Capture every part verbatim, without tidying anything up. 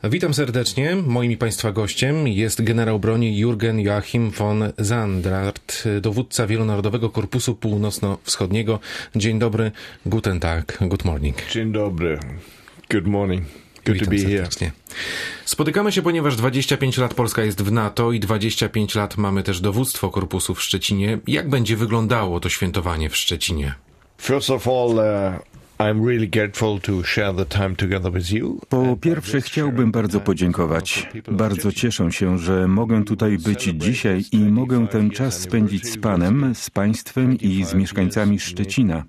Witam serdecznie. Moim i Państwa gościem jest generał broni Jürgen Joachim von Sandrart, dowódca Wielonarodowego Korpusu Północno-Wschodniego. Dzień dobry, guten Tag, good morning. Dzień dobry, good morning. Good Witam to be serdecznie. Here. Spotykamy się, ponieważ dwadzieścia pięć lat Polska jest w NATO i dwadzieścia pięć lat mamy też dowództwo korpusu w Szczecinie. Jak będzie wyglądało to świętowanie w Szczecinie? First of all, uh... Po pierwsze chciałbym bardzo podziękować. Bardzo cieszę się, że mogę tutaj być dzisiaj i mogę ten czas spędzić z Panem, z Państwem i z mieszkańcami Szczecina.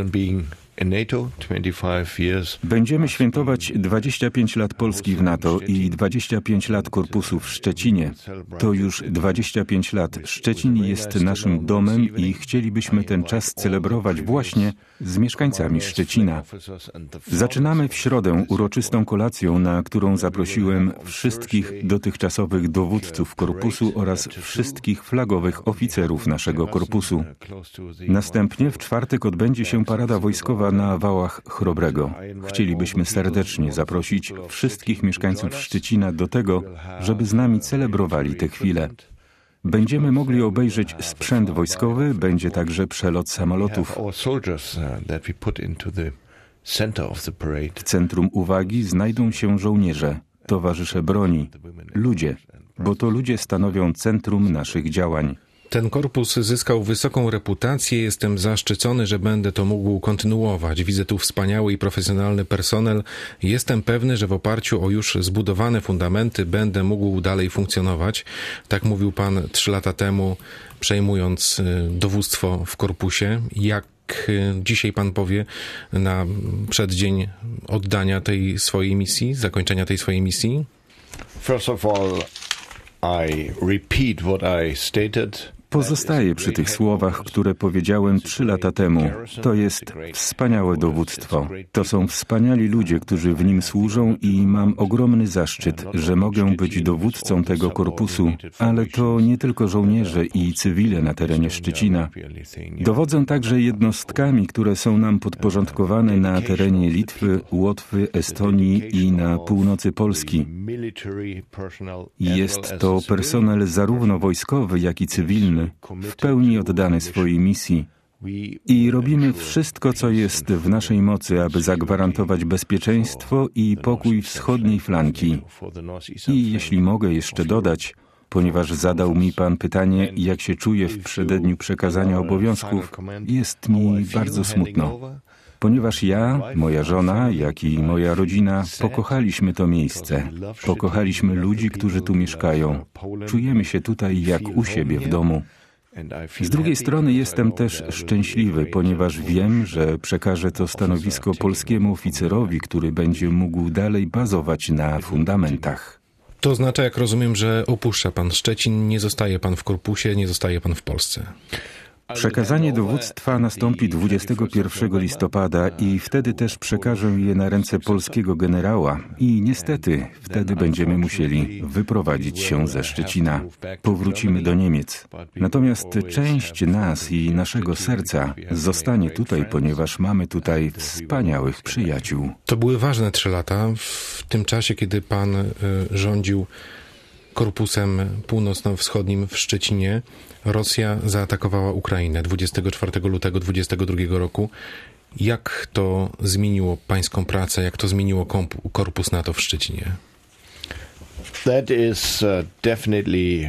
Będziemy świętować dwadzieścia pięć lat Polski w NATO i dwadzieścia pięć lat korpusu w Szczecinie. To już dwadzieścia pięć lat. Szczecin jest naszym domem i chcielibyśmy ten czas celebrować właśnie z mieszkańcami Szczecina. Zaczynamy w środę uroczystą kolacją, na którą zaprosiłem wszystkich dotychczasowych dowódców korpusu oraz wszystkich flagowych oficerów naszego korpusu. Następnie w czwartek odbędzie się parada wojskowa na wałach Chrobrego. Chcielibyśmy serdecznie zaprosić wszystkich mieszkańców Szczecina do tego, żeby z nami celebrowali tę chwilę. Będziemy mogli obejrzeć sprzęt wojskowy, będzie także przelot samolotów. W centrum uwagi znajdą się żołnierze, towarzysze broni, ludzie, bo to ludzie stanowią centrum naszych działań. Ten korpus zyskał wysoką reputację. Jestem zaszczycony, że będę to mógł kontynuować. Widzę tu wspaniały i profesjonalny personel. Jestem pewny, że w oparciu o już zbudowane fundamenty będę mógł dalej funkcjonować. Tak mówił Pan trzy lata temu, przejmując dowództwo w korpusie. Jak dzisiaj Pan powie na przeddzień oddania tej swojej misji, zakończenia tej swojej misji? First of all, I repeat what I stated. Pozostaję przy tych słowach, które powiedziałem trzy lata temu. To jest wspaniałe dowództwo. To są wspaniali ludzie, którzy w nim służą i mam ogromny zaszczyt, że mogę być dowódcą tego korpusu, ale to nie tylko żołnierze i cywile na terenie Szczecina. Dowodzę także jednostkami, które są nam podporządkowane na terenie Litwy, Łotwy, Estonii i na północy Polski. Jest to personel zarówno wojskowy, jak i cywilny, w pełni oddany swojej misji. I robimy wszystko, co jest w naszej mocy, aby zagwarantować bezpieczeństwo i pokój wschodniej flanki. I jeśli mogę jeszcze dodać, ponieważ zadał mi Pan pytanie, jak się czuję w przededniu przekazania obowiązków, jest mi bardzo smutno. Ponieważ ja, moja żona, jak i moja rodzina pokochaliśmy to miejsce. Pokochaliśmy ludzi, którzy tu mieszkają. Czujemy się tutaj jak u siebie w domu. Z drugiej strony jestem też szczęśliwy, ponieważ wiem, że przekażę to stanowisko polskiemu oficerowi, który będzie mógł dalej bazować na fundamentach. To oznacza, jak rozumiem, że opuszcza Pan Szczecin, nie zostaje Pan w korpusie, nie zostaje Pan w Polsce. Przekazanie dowództwa nastąpi dwudziestego pierwszego listopada i wtedy też przekażę je na ręce polskiego generała i niestety wtedy będziemy musieli wyprowadzić się ze Szczecina. Powrócimy do Niemiec. Natomiast część nas i naszego serca zostanie tutaj, ponieważ mamy tutaj wspaniałych przyjaciół. To były ważne trzy lata. W tym czasie, kiedy Pan y, rządził Korpusem Północno-Wschodnim w Szczecinie, Rosja zaatakowała Ukrainę dwudziestego czwartego lutego dwudziestego drugiego roku. Jak to zmieniło Pańską pracę? Jak to zmieniło Korpus NATO w Szczecinie? That is uh, definitely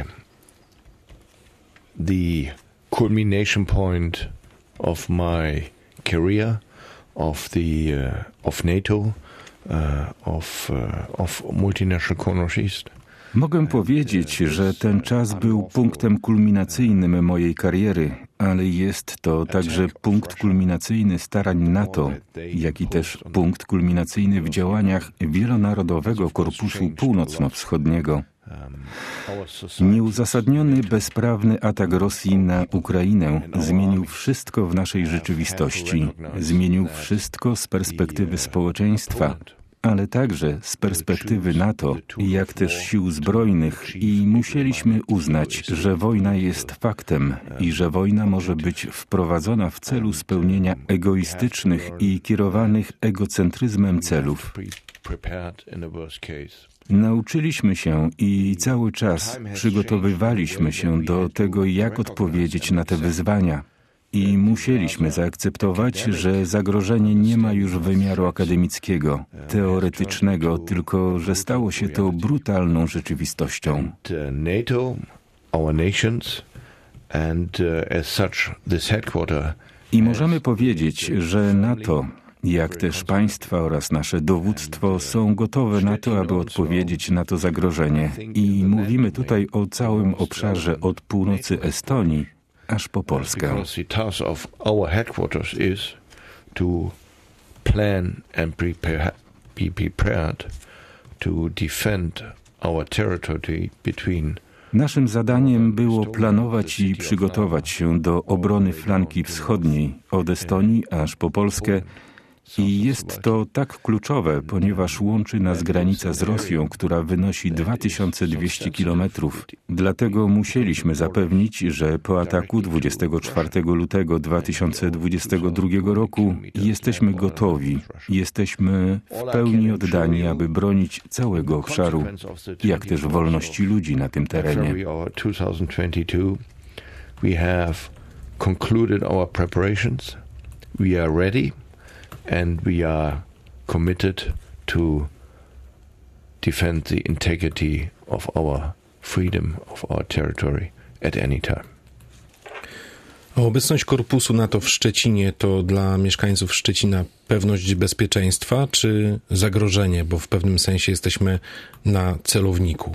the culmination point of my career, of the uh, of NATO, uh, of uh, of multinational corners east. Mogę powiedzieć, że ten czas był punktem kulminacyjnym mojej kariery, ale jest to także punkt kulminacyjny starań NATO, jak i też punkt kulminacyjny w działaniach Wielonarodowego Korpusu Północno-Wschodniego. Nieuzasadniony, bezprawny atak Rosji na Ukrainę zmienił wszystko w naszej rzeczywistości, zmienił wszystko z perspektywy społeczeństwa, ale także z perspektywy NATO, jak też sił zbrojnych i musieliśmy uznać, że wojna jest faktem i że wojna może być wprowadzona w celu spełnienia egoistycznych i kierowanych egocentryzmem celów. Nauczyliśmy się i cały czas przygotowywaliśmy się do tego, jak odpowiedzieć na te wyzwania. I musieliśmy zaakceptować, że zagrożenie nie ma już wymiaru akademickiego, teoretycznego, tylko że stało się to brutalną rzeczywistością. NATO, our nations, and as such this headquarter. I możemy powiedzieć, że NATO, jak też państwa oraz nasze dowództwo są gotowe na to, aby odpowiedzieć na to zagrożenie. I mówimy tutaj o całym obszarze od północy Estonii aż po Polskę. Because the task of our headquarters is to plan and prepare, be prepared to defend our territory between. Naszym zadaniem było planować i przygotować się do obrony flanki wschodniej, od Estonii aż po Polskę. I jest to tak kluczowe, ponieważ łączy nas granica z Rosją, która wynosi dwa tysiące dwieście kilometrów. Dlatego musieliśmy zapewnić, że po ataku dwudziestego czwartego lutego dwa tysiące dwudziestego drugiego roku jesteśmy gotowi, jesteśmy w pełni oddani, aby bronić całego obszaru, jak też wolności ludzi na tym terenie. We have concluded our preparations. We are ready. And we are committed to defend the integrity of our freedom, of our territory at any time. Obecność korpusu NATO w Szczecinie to dla mieszkańców Szczecina pewność bezpieczeństwa czy zagrożenie, bo w pewnym sensie jesteśmy na celowniku?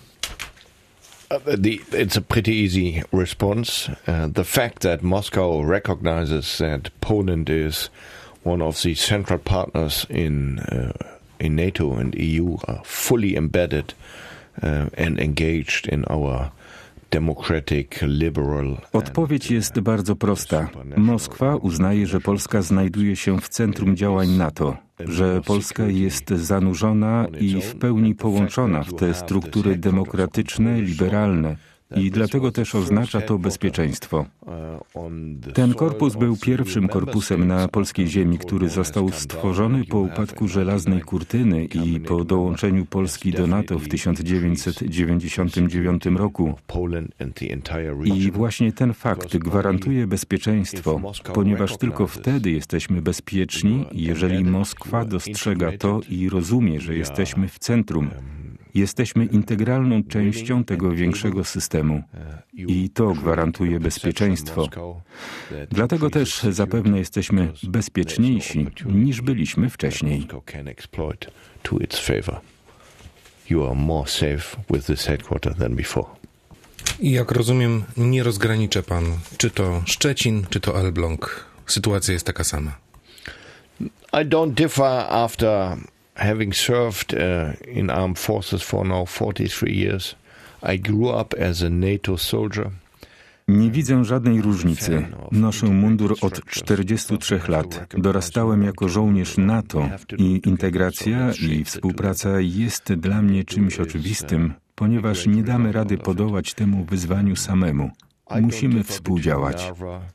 The, it's a pretty easy response. Uh, the fact that Moscow recognizes that Poland is one of the central partners in uh, in NATO and E U are fully embedded uh, and engaged in our democratic, liberal. Odpowiedź jest bardzo prosta. Moskwa uznaje, że Polska znajduje się w centrum działań NATO, że Polska jest zanurzona i w pełni połączona w te struktury demokratyczne, liberalne. I dlatego też oznacza to bezpieczeństwo. Ten korpus był pierwszym korpusem na polskiej ziemi, który został stworzony po upadku żelaznej kurtyny i po dołączeniu Polski do NATO w tysiąc dziewięćset dziewięćdziesiątym dziewiątym roku. I właśnie ten fakt gwarantuje bezpieczeństwo, ponieważ tylko wtedy jesteśmy bezpieczni, jeżeli Moskwa dostrzega to i rozumie, że jesteśmy w centrum. Jesteśmy integralną częścią tego większego systemu i to gwarantuje bezpieczeństwo. Dlatego też zapewne jesteśmy bezpieczniejsi niż byliśmy wcześniej. I jak rozumiem, nie rozgraniczy pan, czy to Szczecin, czy to Elbląg. Sytuacja jest taka sama. I don't differ after having served uh, in armed forces for now forty-three years. I grew up as a NATO soldier. Nie widzę żadnej różnicy. Noszę mundur od czterdziestu trzech lat. Dorastałem jako żołnierz NATO i integracja i współpraca jest dla mnie czymś oczywistym, ponieważ nie damy rady podołać temu wyzwaniu samemu. Musimy współdziałać.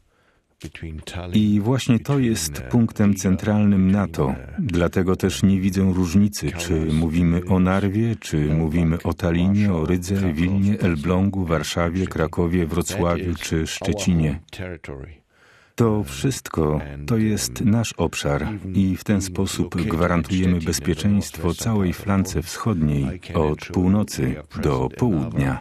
I właśnie to jest punktem centralnym NATO. Dlatego też nie widzę różnicy, czy mówimy o Narwie, czy mówimy o Tallinie, o Rydze, Wilnie, Elblągu, Warszawie, Krakowie, Wrocławiu czy Szczecinie. To wszystko to jest nasz obszar i w ten sposób gwarantujemy bezpieczeństwo całej flance wschodniej od północy do południa.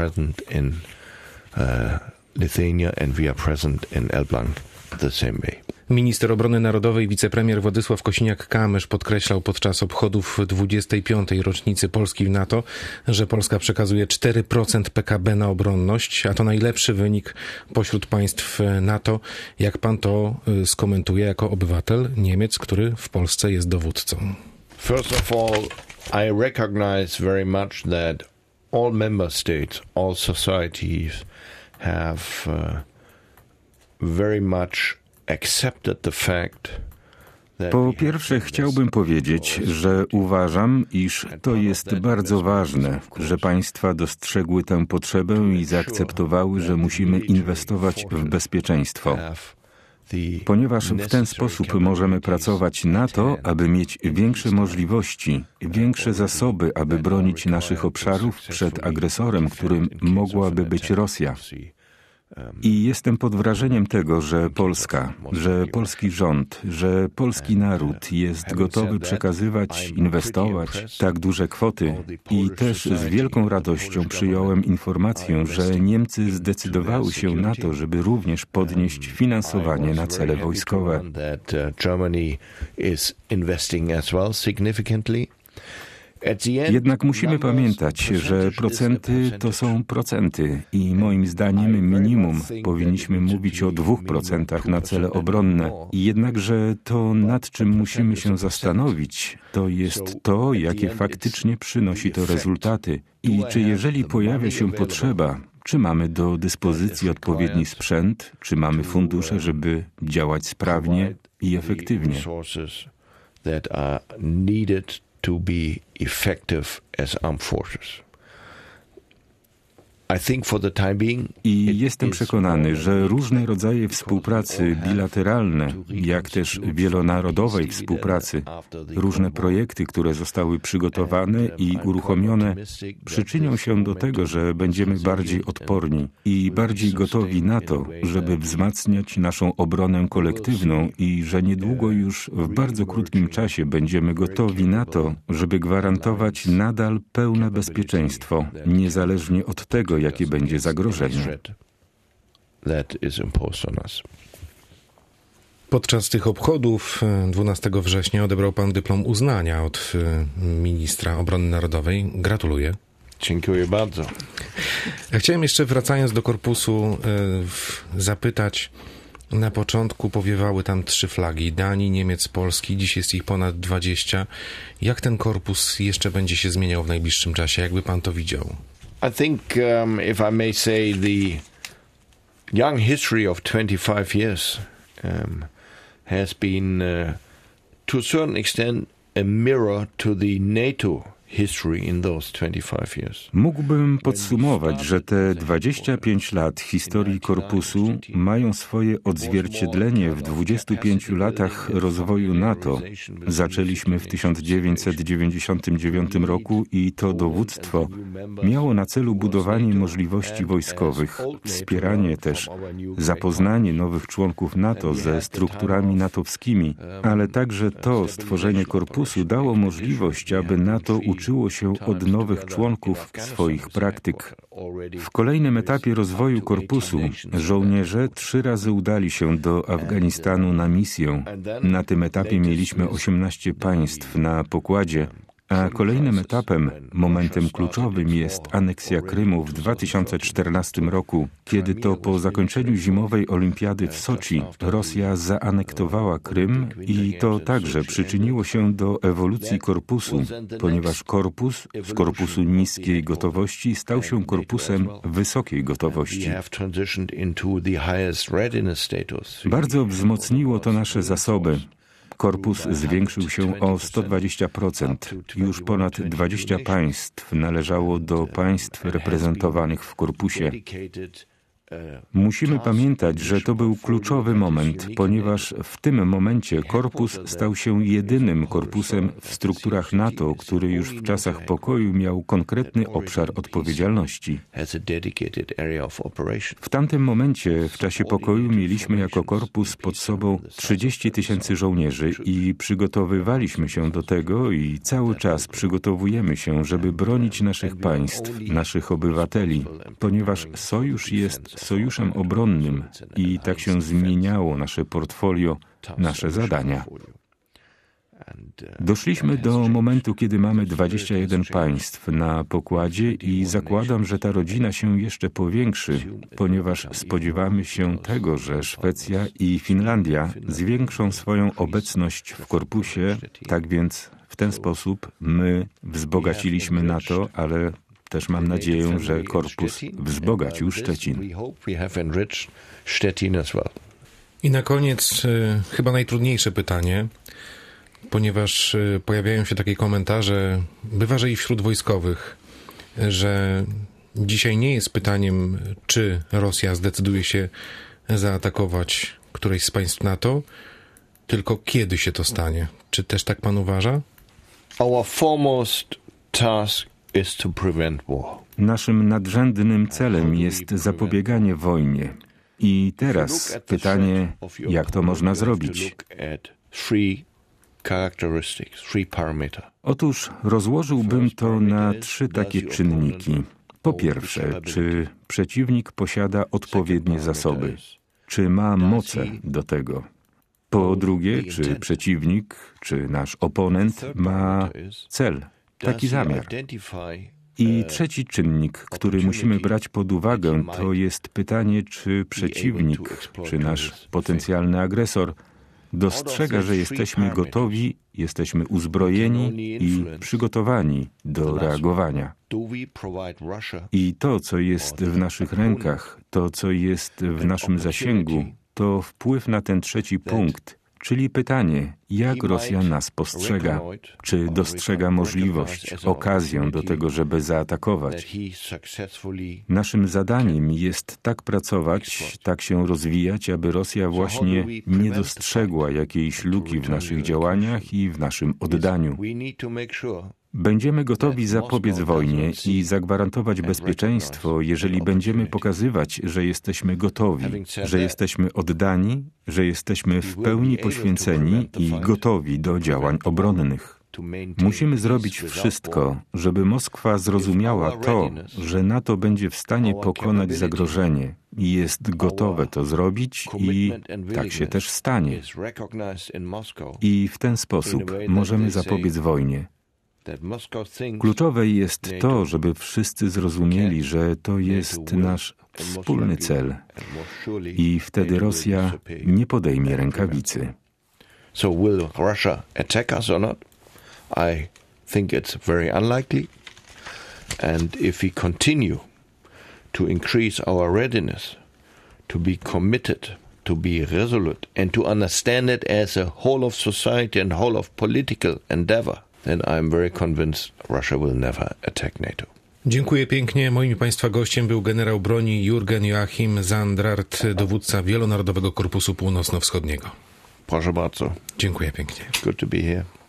Lithuania and we are present in Elbląg the same way. Minister Obrony Narodowej, wicepremier Władysław Kosiniak-Kamysz podkreślał podczas obchodów dwudziestej piątej rocznicy Polski w NATO, że Polska przekazuje cztery procent P K B na obronność, a to najlepszy wynik pośród państw NATO. Jak pan to skomentuje jako obywatel Niemiec, który w Polsce jest dowódcą? First of all, I recognize very much that all member states, all societies have uh, very much accepted the fact. Po pierwsze, chciałbym powiedzieć, że uważam, iż to jest bardzo ważne, że państwa dostrzegły tę potrzebę i zaakceptowały, że musimy inwestować w bezpieczeństwo. ponieważ w ten sposób możemy pracować na to, aby mieć większe możliwości, większe zasoby, aby bronić naszych obszarów przed agresorem, którym mogłaby być Rosja. I jestem pod wrażeniem tego, że Polska, że polski rząd, że polski naród jest gotowy przekazywać, inwestować tak duże kwoty i też z wielką radością przyjąłem informację, że Niemcy zdecydowały się na to, żeby również podnieść finansowanie na cele wojskowe. Jednak musimy pamiętać, że procenty to są procenty i moim zdaniem minimum powinniśmy mówić o dwóch procentach na cele obronne. Jednakże to, nad czym musimy się zastanowić, to jest to, jakie faktycznie przynosi to rezultaty i czy jeżeli pojawia się potrzeba, czy mamy do dyspozycji odpowiedni sprzęt, czy mamy fundusze, żeby działać sprawnie i efektywnie. To be effective as armed forces. I jestem przekonany, że różne rodzaje współpracy bilateralne, jak też wielonarodowej współpracy, różne projekty, które zostały przygotowane i uruchomione, przyczynią się do tego, że będziemy bardziej odporni i bardziej gotowi na to, żeby wzmacniać naszą obronę kolektywną i że niedługo już w bardzo krótkim czasie będziemy gotowi na to, żeby gwarantować nadal pełne bezpieczeństwo, niezależnie od tego, jakie będzie zagrożenie. Podczas tych obchodów dwunastego września odebrał pan dyplom uznania od ministra obrony narodowej. Gratuluję. Dziękuję bardzo. Ja chciałem jeszcze, wracając do korpusu, zapytać, na początku powiewały tam trzy flagi, Danii, Niemiec, Polski, dziś jest ich ponad dwadzieścia. Jak ten korpus jeszcze będzie się zmieniał w najbliższym czasie? Jakby pan to widział? I think, um, if I may say, the young history of twenty-five years um, has been, uh, to a certain extent, a mirror to the NATO history in those twenty-five years. Mógłbym podsumować, że te dwadzieścia pięć lat historii korpusu mają swoje odzwierciedlenie w dwudziestu pięciu latach rozwoju NATO. Zaczęliśmy w tysiąc dziewięćset dziewięćdziesiątym dziewiątym roku i to dowództwo miało na celu budowanie możliwości wojskowych, wspieranie też, zapoznanie nowych członków NATO ze strukturami natowskimi, ale także to stworzenie korpusu dało możliwość, aby NATO uczyło uczyło się od nowych członków swoich praktyk. W kolejnym etapie rozwoju korpusu żołnierze trzy razy udali się do Afganistanu na misję. Na tym etapie mieliśmy osiemnaście państw na pokładzie, a kolejnym etapem, momentem kluczowym jest aneksja Krymu w dwa tysiące czternastym roku, kiedy to po zakończeniu zimowej olimpiady w Soczi Rosja zaanektowała Krym i to także przyczyniło się do ewolucji korpusu, ponieważ korpus z korpusu niskiej gotowości stał się korpusem wysokiej gotowości. Bardzo wzmocniło to nasze zasoby. Korpus zwiększył się o sto dwadzieścia procent. Już ponad dwadzieścia państw należało do państw reprezentowanych w korpusie. Musimy pamiętać, że to był kluczowy moment, ponieważ w tym momencie korpus stał się jedynym korpusem w strukturach NATO, który już w czasach pokoju miał konkretny obszar odpowiedzialności. W tamtym momencie, w czasie pokoju, mieliśmy jako korpus pod sobą trzydzieści tysięcy żołnierzy i przygotowywaliśmy się do tego i cały czas przygotowujemy się, żeby bronić naszych państw, naszych obywateli, ponieważ sojusz jest sojuszem obronnym i tak się zmieniało nasze portfolio, nasze zadania. Doszliśmy do momentu, kiedy mamy dwadzieścia jeden państw na pokładzie i zakładam, że ta rodzina się jeszcze powiększy, ponieważ spodziewamy się tego, że Szwecja i Finlandia zwiększą swoją obecność w korpusie, tak więc w ten sposób my wzbogaciliśmy NATO, ale też mam nadzieję, że korpus wzbogacił Szczecin. I na koniec y, chyba najtrudniejsze pytanie, ponieważ y, pojawiają się takie komentarze, bywa, że i wśród wojskowych, że dzisiaj nie jest pytaniem, czy Rosja zdecyduje się zaatakować któreś z państw NATO, tylko kiedy się to stanie? Czy też tak pan uważa? Our foremost task is to prevent war. Naszym nadrzędnym celem jest zapobieganie wojnie. I teraz pytanie, jak to można zrobić? Otóż rozłożyłbym to na trzy takie czynniki. Po pierwsze, czy przeciwnik posiada odpowiednie zasoby? Czy ma moce do tego? Po drugie, czy przeciwnik, czy nasz oponent ma cel, taki zamiar? I trzeci czynnik, który musimy brać pod uwagę, to jest pytanie, czy przeciwnik, czy nasz potencjalny agresor dostrzega, że jesteśmy gotowi, jesteśmy uzbrojeni i przygotowani do reagowania. I to, co jest w naszych rękach, to, co jest w naszym zasięgu, to wpływ na ten trzeci punkt, czyli pytanie, jak Rosja nas postrzega, czy dostrzega możliwość, okazję do tego, żeby zaatakować. Naszym zadaniem jest tak pracować, tak się rozwijać, aby Rosja właśnie nie dostrzegła jakiejś luki w naszych działaniach i w naszym oddaniu. Będziemy gotowi zapobiec wojnie i zagwarantować bezpieczeństwo, jeżeli będziemy pokazywać, że jesteśmy gotowi, że jesteśmy oddani, że jesteśmy w pełni poświęceni i gotowi do działań obronnych. Musimy zrobić wszystko, żeby Moskwa zrozumiała to, że NATO będzie w stanie pokonać zagrożenie i jest gotowe to zrobić i tak się też stanie. I w ten sposób możemy zapobiec wojnie. Kluczowe jest to, żeby wszyscy zrozumieli, że to jest nasz wspólny cel i wtedy Rosja nie podejmie rękawicy. So will Russia attack us or not? I think it's very unlikely. And if we continue to increase our readiness, to be committed, to be resolute, and to understand it as a whole of society and whole of political endeavor, then I'm very convinced Russia will never attack NATO. Dziękuję pięknie. Moim Państwa gościem był generał broni Jürgen Joachim Sandrart, dowódca Wielonarodowego Korpusu Północno-Wschodniego. Proszę bardzo. Dziękuję pięknie. Good to be here.